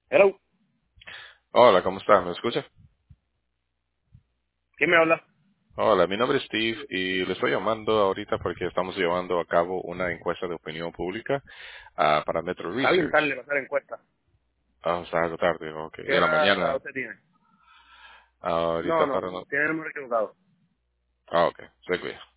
Hello, Hola, ¿cómo estás? ¿Me escucha? ¿quién me habla? Hola, mi nombre es Steve y le estoy llamando ahorita porque estamos llevando a cabo una encuesta de opinión pública para Metro Está bien Research. tarde para hacer encuesta. O sea, algo tarde, ok. ¿Qué De la hora mañana, usted tiene? ahorita No, para no, no. tiene el número equivocado. Ok, se cuida.